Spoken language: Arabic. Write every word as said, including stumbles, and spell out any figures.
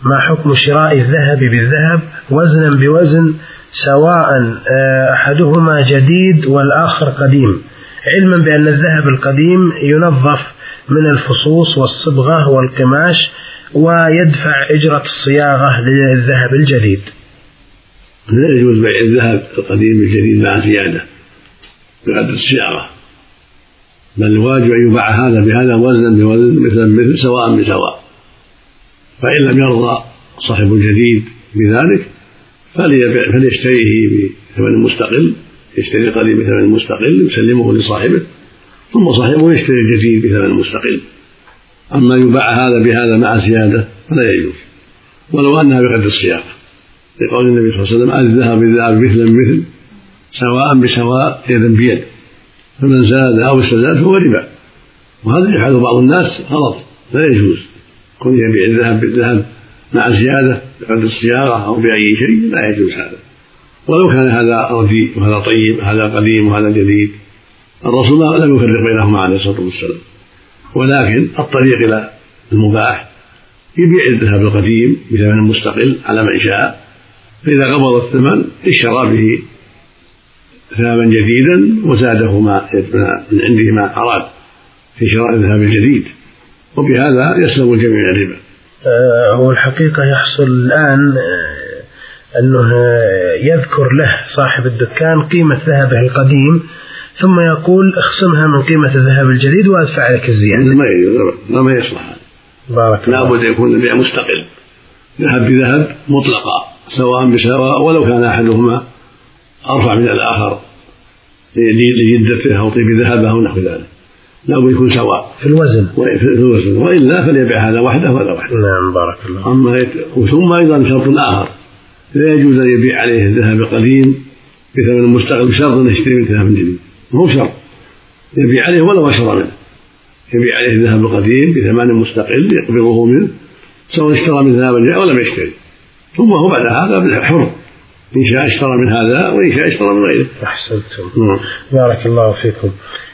ما حكم شراء الذهب بالذهب وزنا بوزن سواء أحدهما جديد والآخر قديم، علما بأن الذهب القديم ينظف من الفصوص والصبغة والقماش ويدفع أجرة الصياغة للذهب الجديد؟ لا يجوز بيع الذهب القديم الجديد مع زيادة بقدر الصياغة، بل الواجب أن يباع هذا بهذا وزنا بوزن مثلا مثل سواء بسواء، فإن لم يرضى صاحب الجديد بذلك فليشتريه بثمن مستقل، يشتري القديم بثمن مستقل يسلمه لصاحبه، ثم صاحبه يشتري الجديد بثمن مستقل. أما يباع هذا بهذا مع زيادة فلا يجوز ولو أنها بقدر الصياغة، لقول النبي صلى الله عليه وسلم الذهب بالذهب مثلا مثل سواء بسواء يدا بيد، فمن زاد أو استزاد فهو ربا، وهذا يفعله بعض الناس غلط لا يجوز، كون يبيع الذهب بالذهب مع زيادة بقدر الصياغة أو بأي شيء لا يجوز هذا، ولو كان هذا رديء وهذا طيب، هذا قديم وهذا جديد. الرسول لم يفرق بينهما عليه الصلاة والسلام، ولكن الطريق إلى المباح يبيع الذهب القديم بثمن مستقل على من شاء، فإذا قبض الثمن اشترى به ذهبا جديدا وزاده ما من عنده ما أراد في شراء الذهب الجديد، وبهذا يسلم الجميع من الربا. هو الحقيقة يحصل الآن أنه يذكر له صاحب الدكان قيمة ذهبه القديم ثم يقول اخصمها من قيمة الذهب الجديد وأدفع لك الزيادة. ما يجوز، ما يصلح هذا. بارك الله. لا بد يكون البيع مستقل، ذهب بذهب مطلقا سواء بسواء، ولو كان أحدهما أرفع من الآخر لجدته أو طيب ذهبه أو نحو ذلك، لا بد يكون سواء في الوزن في الوزن، وإلا فليبيع هذا وحده وهذا وحده. نعم بارك الله. أما يت... ثم أيضا شرط آخر، لا يجوز أن يبيع عليه الذهب القديم بثمن مستقل بشرط أن يشتري من ذهب جديد، مو شرط يبيع عليه ولو أشترى منه، يبيع عليه الذهب القديم بثمن مستقل يقبضه منه سواء اشترى من ذهب جديد أو لم يشتري، ثم هو بعد هذا حر إن شاء اشترى من هذا وإن شاء اشترى من غيره. أحسنتم. بارك الله فيكم.